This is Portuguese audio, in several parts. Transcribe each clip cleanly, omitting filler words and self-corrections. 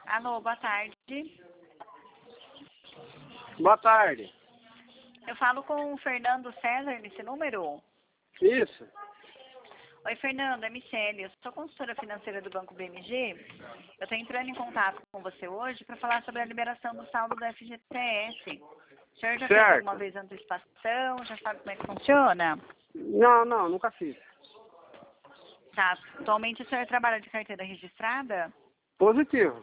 Alô, boa tarde. Boa tarde. Eu falo com o Fernando César nesse número? Isso. Oi, Fernando, é Michele. Eu sou consultora financeira do Banco BMG. Eu estou entrando em contato com você hoje para falar sobre a liberação do saldo do FGTS. O senhor já fez alguma vez antecipação? Já sabe como é que funciona? Não, nunca fiz. Tá. Atualmente o senhor trabalha de carteira registrada? Positivo.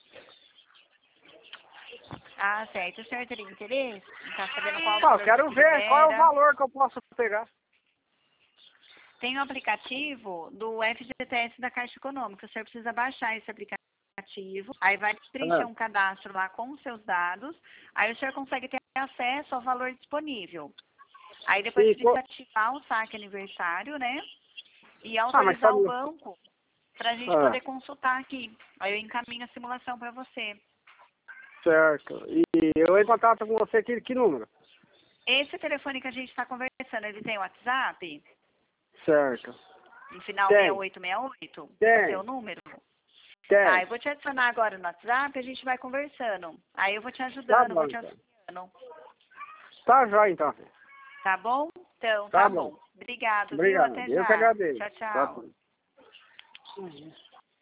Ah, certo. O senhor teria interesse? Tá sabendo qual o Eu valor quero que ver qual é o libera? valor que eu posso pegar. Tem um aplicativo do FGTS da Caixa Econômica. O senhor precisa baixar esse aplicativo. Aí vai preencher um cadastro lá com os seus dados. Aí o senhor consegue ter acesso ao valor disponível. Aí depois precisa ativar o saque aniversário, né? E autorizar o banco para a gente poder consultar aqui. Aí eu encaminho a simulação para você. Certo. E eu entro em contato com você aqui, que número? Esse telefone que a gente está conversando, ele tem WhatsApp? Certo. No final Tem. 6868? Tem. É o seu número? Tem. Tá, eu vou te adicionar agora no WhatsApp e a gente vai conversando. Aí eu vou te ajudando, Tá bom, vou te então. auxiliando. Tá jóia, então. Tá bom? Então, Tá tá bom. bom. Obrigado, viu? Obrigado. Até Eu que já. agradeço. Tchau, Tá tchau. bom.